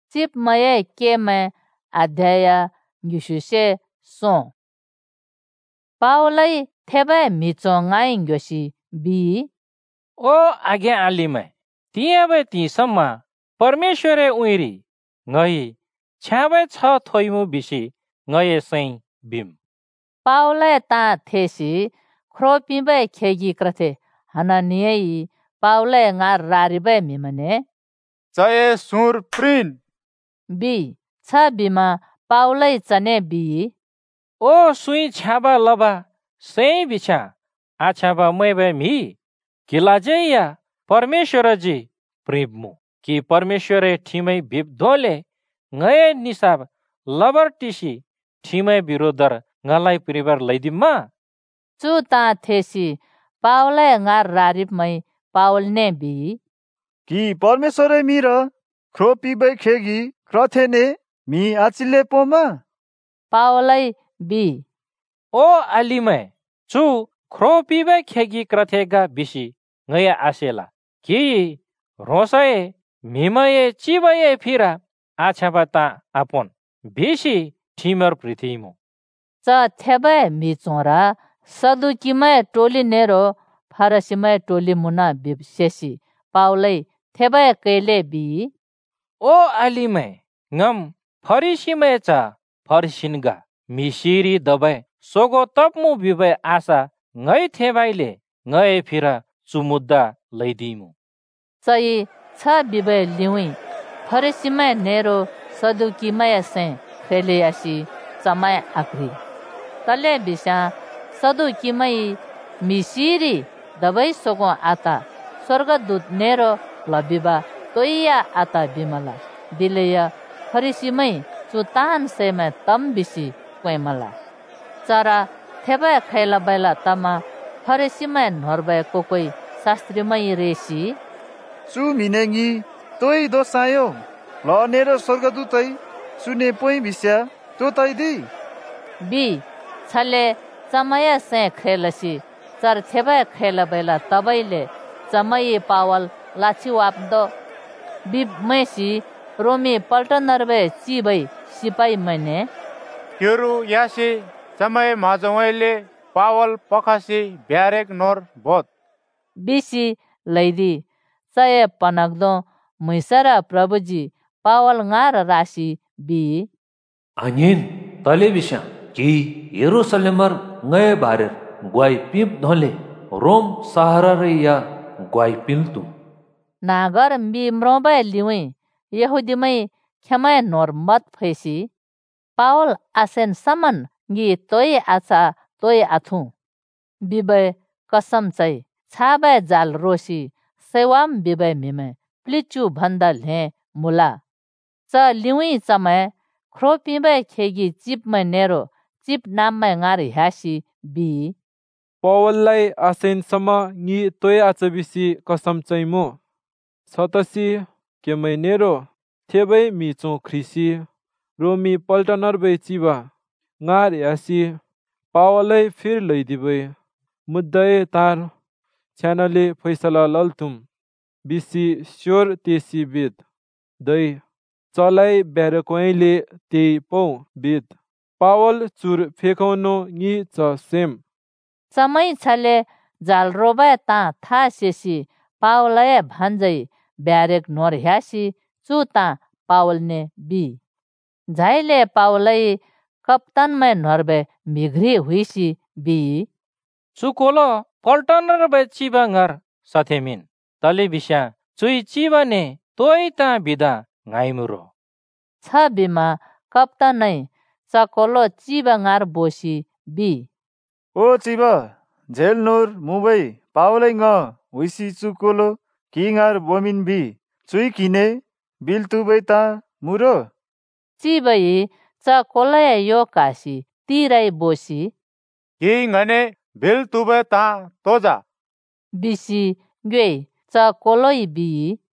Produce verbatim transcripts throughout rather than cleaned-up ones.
집마의 깨매 아대야 유슈세 송 पावलै थेबे मिचोंगाई ग्योसी B O आगे आलिमै तियाबे तिसम्म परमेश्वरे उइरी ngăi छ्याबे छ थोइमु BC ngăये सै बिम पावलै ता थेसी ख्रोपिबे खेगी क्रथे हननियै पावलै nga रारिबे मिमने चए सुर प्रिन बी छ बिमा पावलै चने बी ओ सुई छ्याबा लबा सै बिछा आ छ्याबा मैबे मी किलाजेया परमेश्वर जी प्रिबमु कि परमेश्वरे ठिमै बिप धोले ngăये निसाब लबर टिसी ठिमै बिरोधर ngăलाई परिवार लैदिमा चु ता थेसी पावलै nga रारिबमै पावलने बी कि परमेश्वरे मिर ख्रोपिबे खेगी क्रथेने मी आचिले पोमा पावलै बी ओ आलिमै चु ख्रोपिबे खेगी क्रथेगा बिसी ngăये आसेला कि रोसये मिमये चिबये फिरा आछाबाता आपन बिसी ठिमर पृथ्वीमु च थेबे मिचोरा सदुकीमै टोली नेरो फरसीमै टोली मुना बिसेसी पावलै थेबे कैले बी ओ आलिमै ngam फरिसीमै चा फरिसिनगा मिसिरी दबै सोगो तपमु बिबै आशा ngăi थेबाइले ngăये फिरा चुमुद्दा लैदिमु चई छ बिबै लिउई फरिसीमै नेरो सदुकीमै से खेलेयासी चमाय आक्री तले बिसा सदुकीमै मिसिरी दबै सोगो आता स्वर्गदूत नेरो लबिबा तोइया आता बिमला दिलेया फरिसीमै चुतान सेमै तम बिसी क्वेमला चरा थेबे खैला बैला तमा फरिसीमै नर्बे कोकोइ शास्त्रीमै रेसी चु मिनेगी तोइ दोसायो ल नेरो स्वर्गदूतै सुने पोइ बिस्या तो तैदी बी छले चमय से खेलसी चर थेबे खेल बैला तबैले चमय पावल लाछि वाप्दो बिब मैसी रोमी पल्टनरबे चिबै सिपाई मने क्युरु यासी चमय माजवैले पावल पखासी ब्यारेक नोर बोत बिसी लैदी चय पनगदो मैसरा प्रभुजी पावल ngar राशि बी आनिन तलेबिसा कि यरूशलेमर ngăये बारेर ग्वाइ पिप धोले रोम सहररे या ग्वाइ पिल्तु नागर बी म्रोबे लिउई यहुदीमै खेमै नोर मत फैसी पावल आसेन समन गी तोइ आचा तोइ आथु बिबै कसम चै छाबे जाल रोसी सेवाम बिबै मिमे प्लिचु भन्दा ले मुला च लिउई चमै ख्रोपिबै खेगी चिपमै नेरो चिप नाममै ngar ह्यासी बी पावललाई आसेनसम्म ngि तोय आचबिसी कसम चैमो सतसी केमै नेरो थेबै मिचो ख्रिसी रोमी पल्टनरबै चिबा ngar यासी पावलै फिर लैदिबै मुद्दय तार छ्यानले फैसला लल्थुम बिसी स्योर तेसी बिद दै चलाई ब्यारकोइले त्यही पौ बिद पावल चुर फेकौनो ngि च सेम समय छले जाल रोबे ता था सेसी पावलय भान्जै ब्यारेक नोर ह्यासी चुता पावलने बी झाइले पावलै कप्तानमै नर्बे मिघ्री हुइसी बी चुकोलो पल्टनरबे चिबांगार साथेमिन तले बिसा चुइ चिबाने तोइ ता बिदा ngaimuro छ बिमा कप्तानै चकोलो चिबांगार बोसी बी ओ चिबा झेल नोर मुबै पावलै ng हुइसी चुकोलो किंगार बोमिन बी चुइ किने बिल तुबै ता मुरो चिबै चकोलय यो कासी तिरै बोसी कि ngane बिल तुबै ता तोजा बिसी ग्वे चकोलोइ बी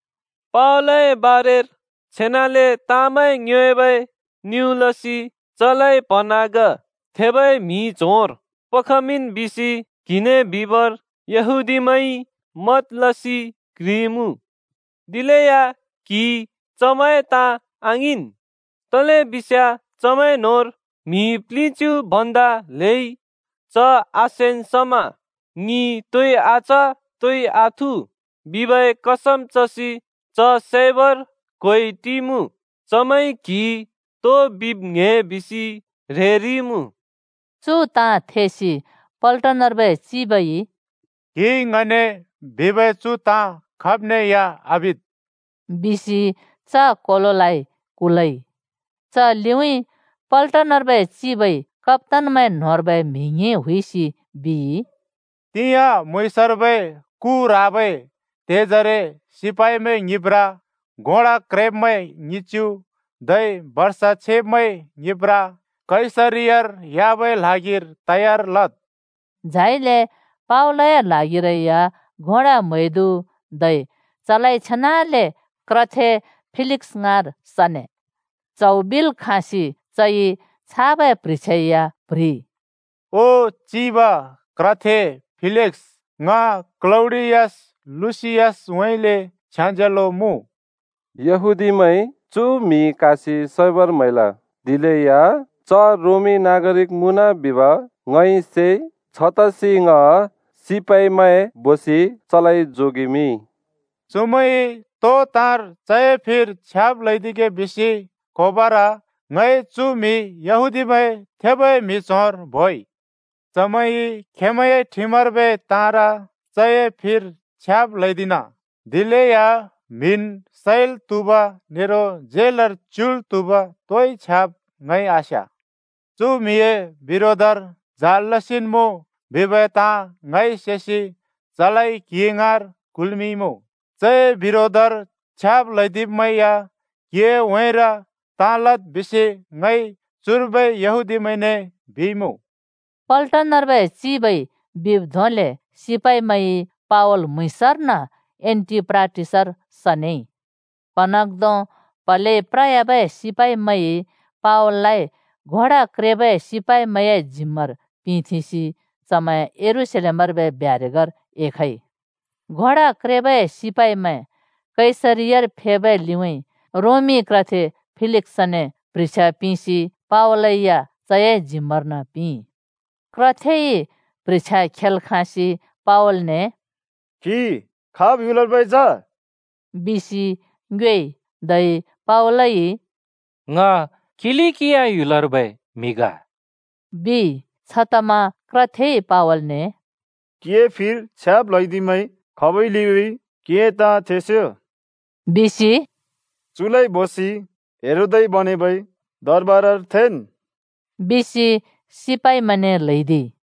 पावलै बारेर छेनाले तामै न्योबै न्युलसी चलै पनाग थेबै मी चोर पखमिन बिसी किने बिबर यहुदीमै मतलसी क्रिमु दिलेया कि चमय ता आङिन तले बिस्या चमै नोर मी प्लिच्यु भन्दा लै च आसेन समा नि तोय आचा तोय आथु बिबय कसम चसी च सेवर कोइ टिमु चमै कि तो बिब nge बिसी रेरिमु चु ता थेसी पल्टनरबे चिबई कि ngane बिबय चु ता खप्ने या आबिद बिसी च कोलोलाई कुलै च लिउई पल्टनरबे चिबई कप्तानमै नोरबे मिङे हुइसी बी तिया मुइसरबे कुराबे तेजरे सिपाहीमै निब्रा घोडा क्रेबमै निच्यु दै वर्षा छेपमै निब्रा कैसरियर याबै लागिर तयार लत झाइले पाउलय लागिरैया घोडा मैदु दै चलाइ छनाले क्रथे फिलिक्स ngaर सने चौबिल खासी चई छाबे प्रिछैया भ्री ओ चिबा क्रथे फिलिक्स nga क्लौडियस लुसियस वैले छ्याजलो मु यहुदीमै चु मी कासी सैबर मैला दिलेया च रोमी नागरिक मुना बिबा ngै से छतसी nga सिपाहीमै बोसी चलाई जोगिमी सुमै तो तार चय फिर छ्याप लैदिके बिसी कोबारा ngै चु मी यहुदीमै थेबै मी चोर भोइ चमै खेमै ठिमरबे तारा चय फिर छ्याप लैदिना दिलेया मिन सैल तुबा नेरो जेलर चुल तुबा तोय छ्याप ngै आशा चु मिए बिरोधर जालसिन मो बिबता ngै सेसी चलाई किंगार कुलमिमो चय बिरोधर छ्याप लैदिमैया के वैरा तालत बिसे ngै चुरबै यहुदीमैने बिमो पल्टनरबे चिबै बिब धोले सिपाहीमै पावल मुइसर्न एन्टिप्राटिसर सनै पनक्दो पले प्रायबे सिपाहीमै पावललाई घोडा क्रेबे सिपाहीमै जिम्मर पिथिसी समय एरुसलेमरबे ब्यारेगर एखै घोडा क्रेबे सिपाहीमै कैसरियर फेबे लिउई रोमी क्रथे फिलिक्सने प्रिछा पिसी पावलैया चय जिम्मर्न पि क्रथे प्रिछा खेल खासी पावलने कि खाब युलर बैजा बिसी ग्वे दै पावलै nga किलिकिया युलरबे मिगा बी छतमा क्रथे पावलने के फिर छ्याप लैदिमै खबै लिउई के ता थेस्यो बिसी चुलै बोसी हेरोदै बनेबै दरबारर थेन बिसी सिपाही मने लैदी